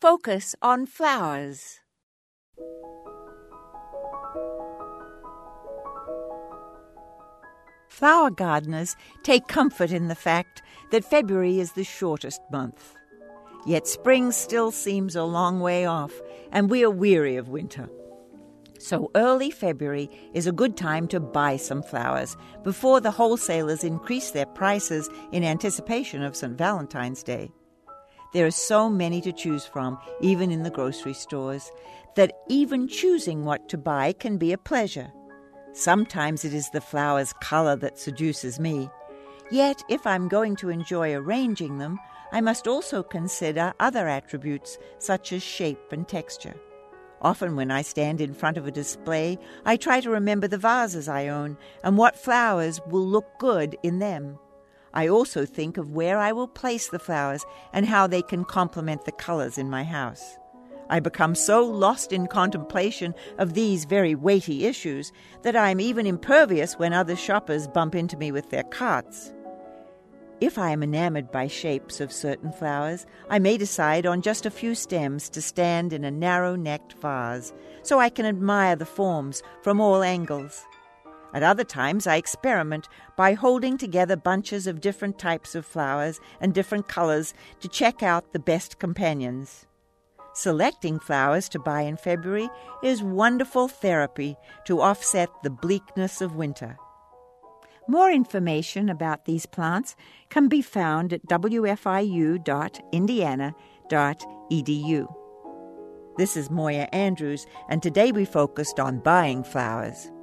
Focus on flowers. Flower gardeners take comfort in the fact that February is the shortest month. Yet spring still seems a long way off, and we are weary of winter. So early February is a good time to buy some flowers before the wholesalers increase their prices in anticipation of St. Valentine's Day. There are so many to choose from, even in the grocery stores, that even choosing what to buy can be a pleasure. Sometimes it is the flower's color that seduces me. Yet, if I'm going to enjoy arranging them, I must also consider other attributes such as shape and texture. Often when I stand in front of a display, I try to remember the vases I own and what flowers will look good in them. I also think of where I will place the flowers and how they can complement the colors in my house. I become so lost in contemplation of these very weighty issues that I am even impervious when other shoppers bump into me with their carts. If I am enamored by shapes of certain flowers, I may decide on just a few stems to stand in a narrow-necked vase, so I can admire the forms from all angles. At other times, I experiment by holding together bunches of different types of flowers and different colors to check out the best companions. Selecting flowers to buy in February is wonderful therapy to offset the bleakness of winter. More information about these plants can be found at wfiu.indiana.edu. This is Moya Andrews, and today we focused on buying flowers.